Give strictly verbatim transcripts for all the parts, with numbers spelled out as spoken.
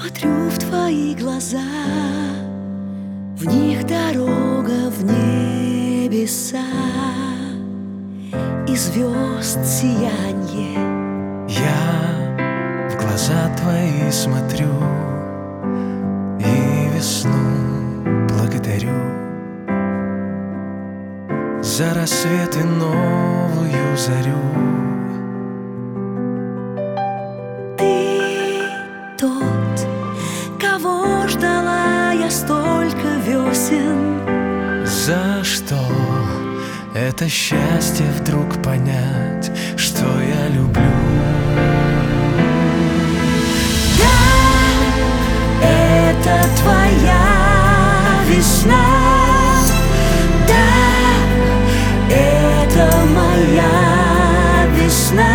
смотрю в твои глаза, в них дорога в небеса и звезд сиянье. Я в глаза твои смотрю и весну благодарю за рассвет и новую зарю. Ты тот, кого ждала я столько весен. За что это счастье вдруг понять, что я люблю? Да, это твоя весна. Да, это моя весна.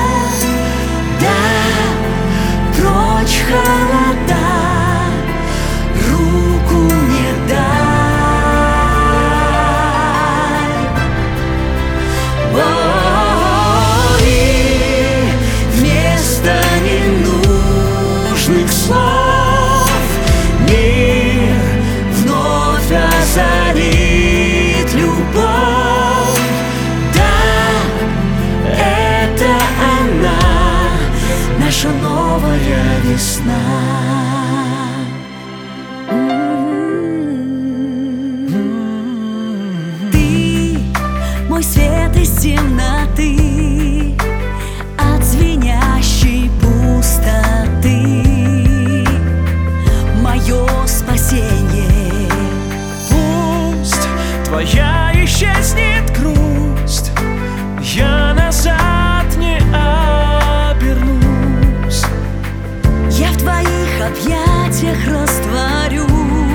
Да, прочь холода, руку мне дай. О, и вместо ненужных слов мир вновь озарит любовь. Да, это она, наша новая весна. Ты мой свет из темноты, от звенящей пустоты, мое спасение. Пусть твоя исчезнет грусть, я назад не обернусь. Я в твоих объятиях растворюсь.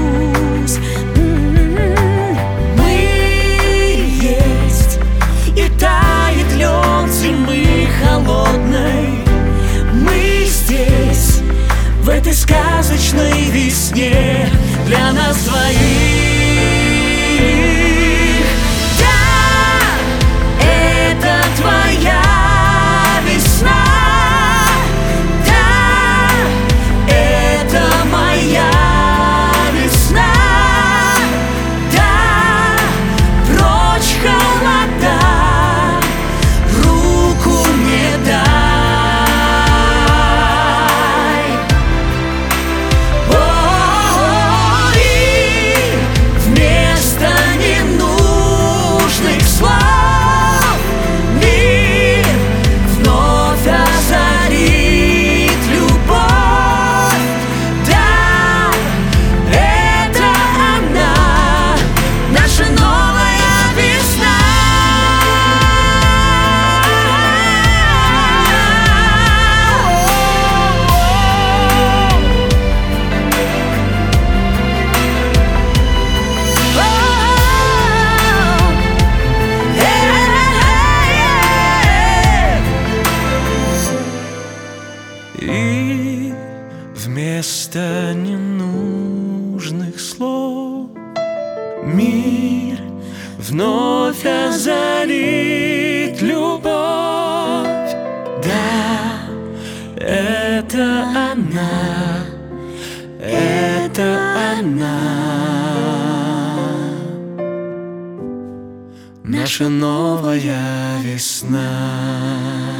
Мы есть, и тает лед зимы холодной. Мы здесь, в этой сказочной весне, для нас двоих. Да, это твоя весна. И вместо ненужных слов мир вновь озарит любовь. Да, это она, это она, наша новая весна.